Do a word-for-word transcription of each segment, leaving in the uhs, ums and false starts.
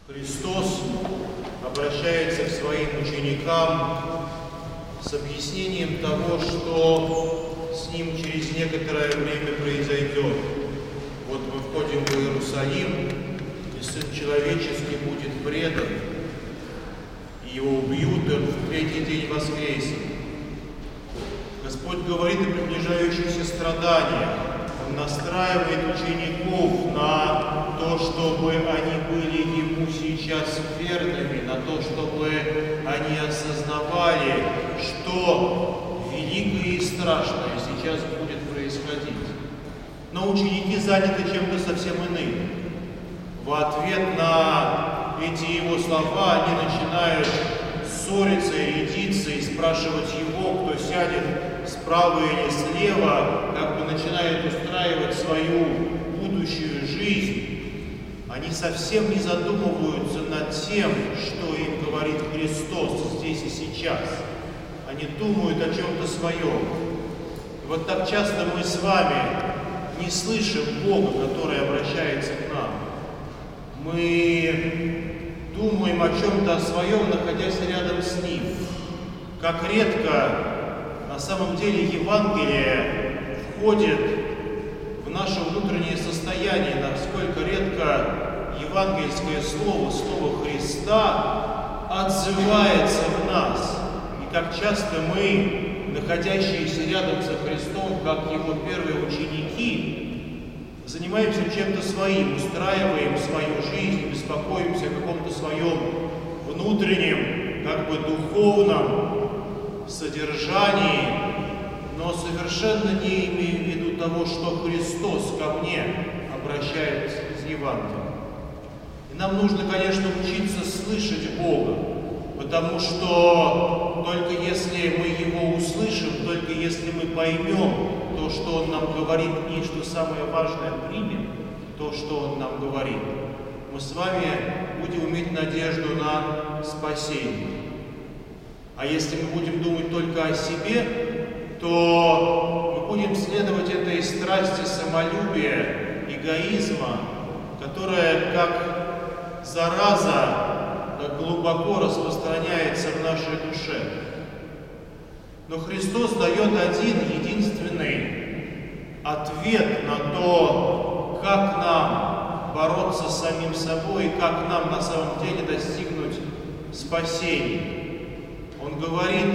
Христос обращается к своим ученикам с объяснением того, что с ним через некоторое время произойдет. Вот мы входим в Иерусалим, и Сын Человеческий будет предан, и его убьют, и он в третий день воскреснет. Господь говорит о приближающихся страданиях. Он настраивает учеников на то, чтобы они были Ему сейчас верными, на то, чтобы они осознавали, что великое и страшное сейчас будет происходить. Но ученики заняты чем-то совсем иным. В ответ на эти Его слова они начинают ссориться и рядиться, и спрашивать Его, кто сядет справа или слева, как бы начинают устраивать свою будущую жизнь. Они совсем не задумываются над тем, что им говорит Христос здесь и сейчас. Они думают о чем-то своем. И вот так часто мы с вами не слышим Бога, который обращается к нам. Мы думаем о чем-то о своем, находясь рядом с Ним. Как редко на самом деле Евангелие входит в наше внутреннее состояние, насколько редко евангельское слово, слово Христа отзывается в нас. И как часто мы, находящиеся рядом со Христом, как Его первые ученики, занимаемся чем-то своим, устраиваем свою жизнь, беспокоимся о каком-то своем внутреннем, как бы духовном содержании, но совершенно не имея в виду того, что Христос ко мне обращается из Евангелия. И нам нужно, конечно, учиться слышать Бога, потому что только если мы Его услышим, только если мы поймем то, что Он нам говорит, и, что самое важное, примем то, что Он нам говорит, мы с вами будем иметь надежду на спасение. А если мы будем думать только о себе, то мы будем следовать этой страсти самолюбия, эгоизма, которая как зараза так глубоко распространяется в нашей душе. Но Христос дает один единственный ответ на то, как нам бороться с самим собой и как нам на самом деле достигнуть спасения. Он говорит: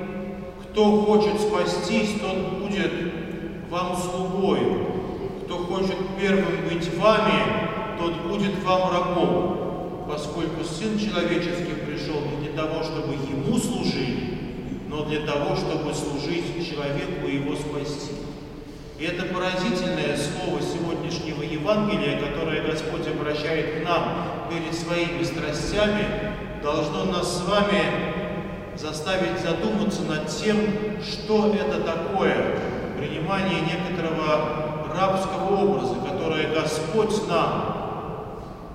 кто хочет спастись, тот будет вам слугою. Кто хочет первым быть вами, тот будет вам рабом. Поскольку Сын Человеческий пришел не для того, чтобы Ему служить, но для того, чтобы служить человеку и его спасти. И это поразительное слово сегодняшнего Евангелия, которое Господь обращает к нам перед своими страстями, должно нас с вами заставить задуматься над тем, что это такое принимание некоторого рабского образа, которое Господь нам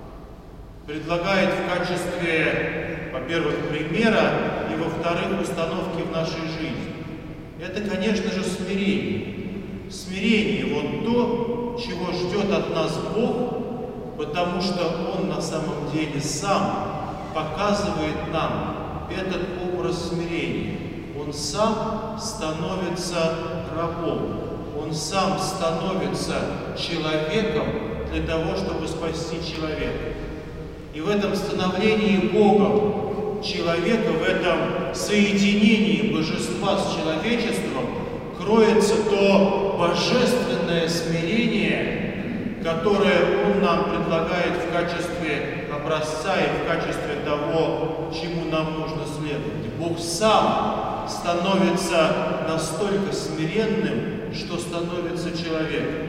предлагает в качестве, во-первых, примера, и, во-вторых, установки в нашей жизни. Это, конечно же, смирение. Смирение – вот то, чего ждет от нас Бог, потому что Он на самом деле сам показывает нам этот образ смирения. Он сам становится рабом. Он сам становится человеком для того, чтобы спасти человека. И в этом становлении Богом человека, в этом соединении божества с человечеством кроется то божественное смирение, которое Он нам предлагает в качестве образца и в качестве того, чему нам нужно следовать. Бог сам становится настолько смиренным, что становится человеком.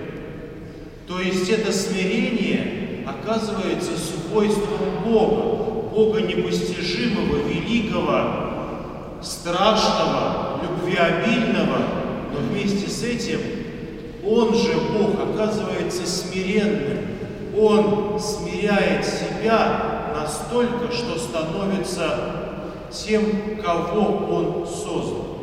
То есть это смирение оказывается свойством Бога, Бога непостижимого, великого, страшного, любвеобильного, но вместе с этим Он же, Бог, оказывается смиренным. Он смиряет себя настолько, что становится тем, кого Он создал.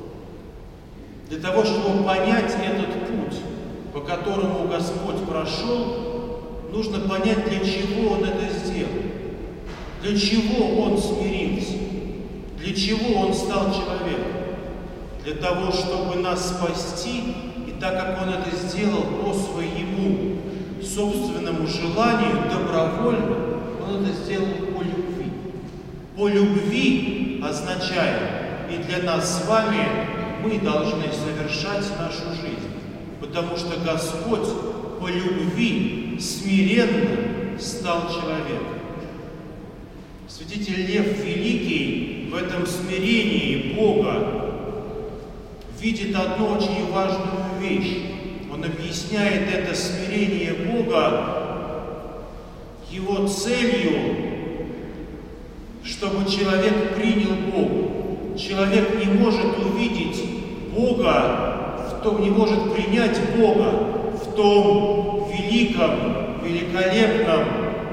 Для того, чтобы понять этот путь, по которому Господь прошел, нужно понять, для чего Он это сделал. Для чего Он смирился? Для чего Он стал человеком? Для того, чтобы нас спасти, и так как Он это сделал по своему собственному желанию, добровольно, Он это сделал по любви. По любви означает, и для нас с вами мы должны совершать нашу жизнь, потому что Господь по любви смиренно стал человеком. Святитель Лев Великий в этом смирении Бога видит одну очень важную вещь. Он объясняет это смирение Бога его целью, чтобы человек принял Бога. Человек не может увидеть Бога, в том, не может принять Бога в том великом, великолепном,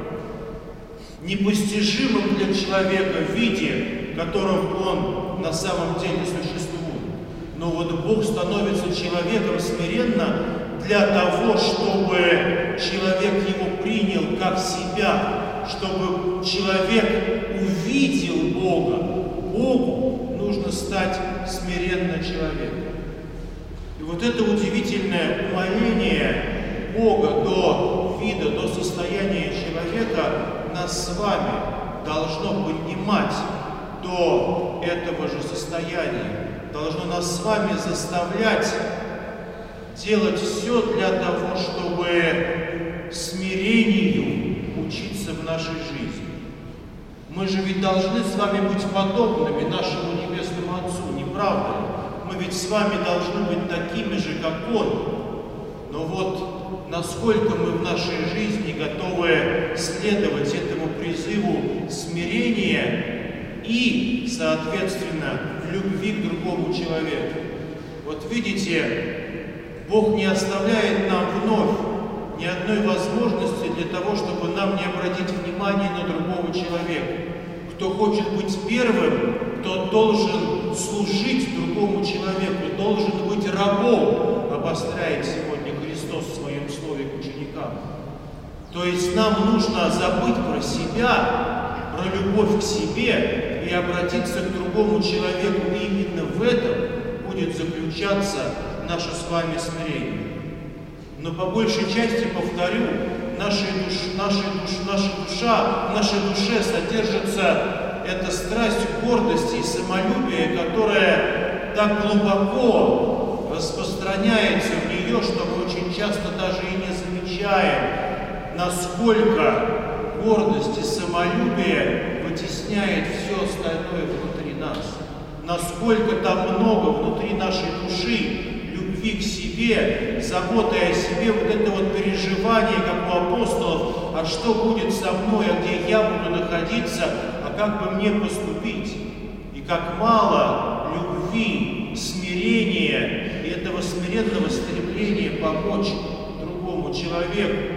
непостижимом для человека виде, в котором он на самом деле существует. Но вот Бог становится человеком смиренно для того, чтобы человек его принял как себя, чтобы человек увидел Бога. Богу нужно стать смиренно человеком. И вот это удивительное умоление Бога до вида, до состояния человека нас с вами должно поднимать до этого же состояния. Должно нас с вами заставлять делать все для того, чтобы смирению учиться в нашей жизни. Мы же ведь должны с вами быть подобными нашему Небесному Отцу, не правда ли? Мы ведь с вами должны быть такими же, как Он. Но вот насколько мы в нашей жизни готовы следовать этому призыву смирения и, соответственно, любви к другому человеку. Вот видите, Бог не оставляет нам вновь ни одной возможности для того, чтобы нам не обратить внимание на другого человека. Кто хочет быть первым, тот должен служить другому человеку, должен быть рабом, обостряет сегодня Христос в своем слове к ученикам. То есть нам нужно забыть про себя, про любовь к себе и обратиться к другому человеку. И именно в этом будет заключаться наше с вами смирение. Но по большей части, повторю, наша душ, наша душ, наша душа, в нашей душе содержится эта страсть гордости и самолюбия, которая так глубоко распространяется в нее, что мы очень часто даже и не замечаем, насколько гордость и самолюбие вытесняет все остальное внутри нас. Насколько там много внутри нашей души любви к себе, заботы о себе, вот это вот переживание, как у апостолов, а что будет со мной, а где я буду находиться, а как бы мне поступить. И как мало любви, смирения и этого смиренного стремления помочь другому человеку.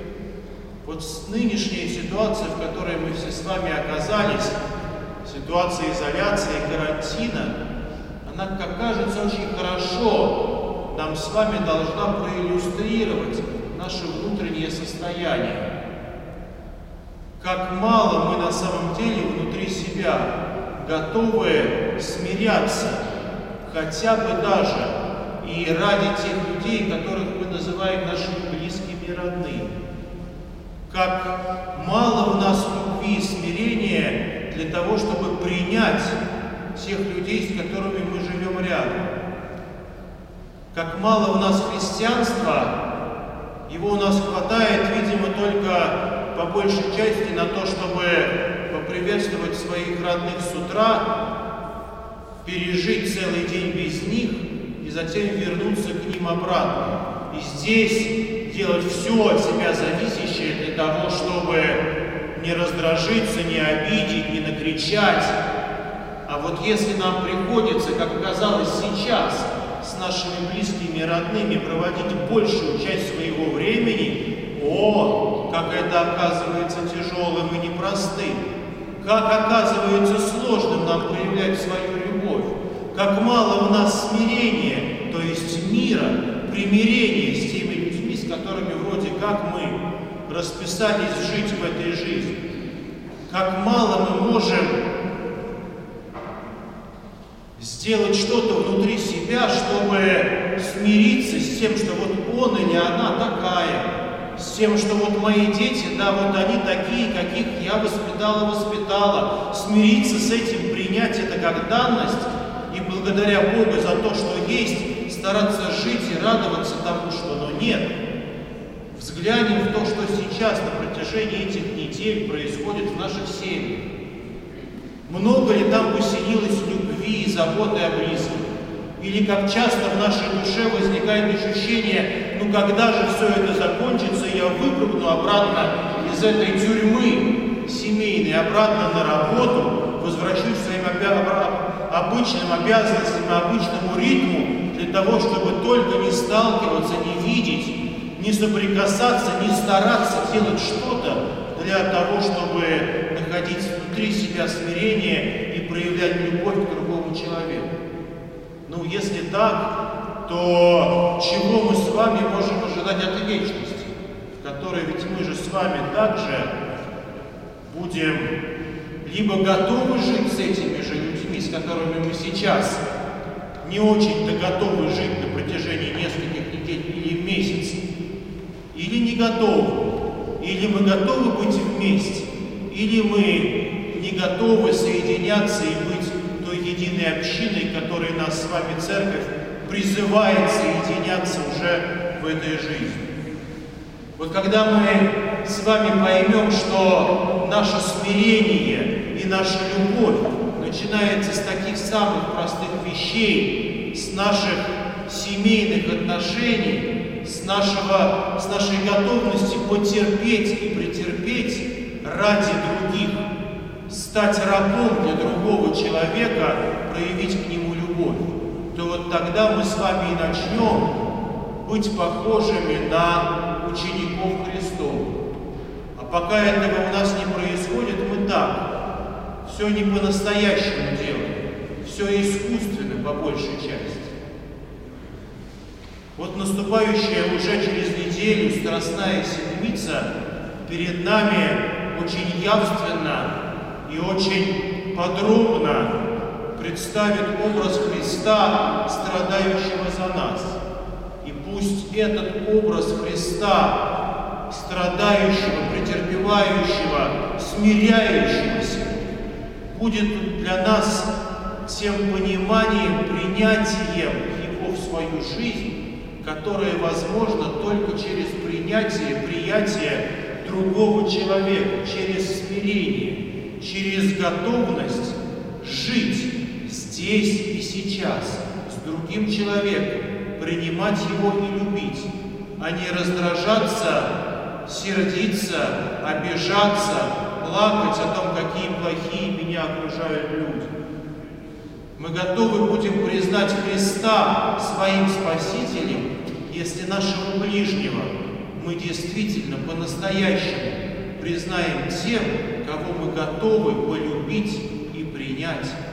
Вот нынешняя ситуация, в которой мы все с вами оказались, ситуация изоляции, карантина, она, как кажется, очень хорошо нам с вами должна проиллюстрировать наше внутреннее состояние. Как мало мы на самом деле внутри себя готовы смиряться, хотя бы даже и ради тех людей, которых мы называем нашими близкими и родными. Как мало в нас любви и смирения для того, чтобы принять тех людей, с которыми мы живем рядом. Как мало у нас христианства, его у нас хватает, видимо, только по большей части на то, чтобы поприветствовать своих родных с утра, пережить целый день без них и затем вернуться к ним обратно. И здесь делать все от себя зависящее для того, чтобы не раздражиться, не обидеть, не накричать. А вот если нам приходится, как оказалось сейчас, с нашими близкими и родными проводить большую часть своего времени, о, как это оказывается тяжелым и непростым, как оказывается сложным нам проявлять свою любовь, как мало у нас смирения, то есть мира, примирения с теми людьми, с которыми вроде как мы расписались жить в этой жизни. Как мало можем сделать что-то внутри себя, чтобы смириться с тем, что вот он или она такая, с тем, что вот мои дети, да, вот они такие, каких я воспитала, воспитала, смириться с этим, принять это как данность, и благодаря Богу за то, что есть, стараться жить и радоваться тому, что оно нет. Взглянем в то, что сейчас на протяжении этих недель происходит в наших семьях. Много ли там поселилось любви и заботы о близких? Или как часто в нашей душе возникает ощущение, ну когда же все это закончится, я выпрыгну обратно из этой тюрьмы семейной, обратно на работу, возвращусь к своим обычным обязанностям, обычному ритму, для того, чтобы только не сталкиваться, не видеть, не соприкасаться, не стараться делать что-то для того, чтобы находить внутри себя смирение и проявлять любовь к другому человеку. Ну, если так, то чего мы с вами можем ожидать от вечности, в которой ведь мы же с вами также будем либо готовы жить с этими же людьми, с которыми мы сейчас не очень-то готовы жить на протяжении нескольких недель или месяцев, или не готовы, или мы готовы быть вместе, или мы не готовы соединяться и быть той единой общиной, которой нас с вами Церковь призывает соединяться уже в этой жизни. Вот когда мы с вами поймем, что наше смирение и наша любовь начинается с таких самых простых вещей, с наших семейных отношений, с, нашего, с нашей готовности потерпеть и претерпеть ради других, стать рабом для другого человека, проявить к нему любовь, то вот тогда мы с вами и начнем быть похожими на учеников Христовых. А пока этого у нас не происходит, мы так, все не по-настоящему делаем, все искусственно по большей части. Вот наступающая уже через неделю Страстная Седмица перед нами очень явственно и очень подробно представит образ Христа, страдающего за нас. И пусть этот образ Христа, страдающего, претерпевающего, смиряющегося, будет для нас тем пониманием, принятием Его в свою жизнь, которое возможно только через принятие, приятие другого человека, через смирение, через готовность жить здесь и сейчас с другим человеком, принимать его и любить, а не раздражаться, сердиться, обижаться, плакать о том, какие плохие меня окружают люди. Мы готовы будем признать Христа своим Спасителем, если нашего ближнего мы действительно по-настоящему признаем тем, кого мы готовы полюбить и принять.